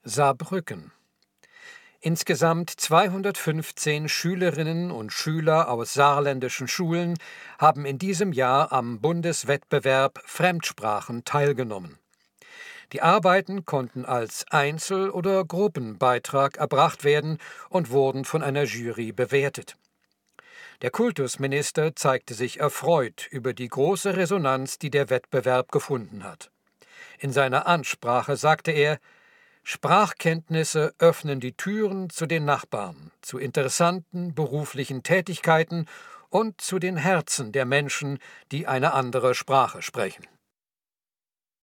Saarbrücken. Insgesamt 215 Schülerinnen und Schüler aus saarländischen Schulen haben in diesem Jahr am Bundeswettbewerb Fremdsprachen teilgenommen. Die Arbeiten konnten als Einzel- oder Gruppenbeitrag erbracht werden und wurden von einer Jury bewertet. Der Kultusminister zeigte sich erfreut über die große Resonanz, die der Wettbewerb gefunden hat. In seiner Ansprache sagte er: Sprachkenntnisse öffnen die Türen zu den Nachbarn, zu interessanten beruflichen Tätigkeiten und zu den Herzen der Menschen, die eine andere Sprache sprechen.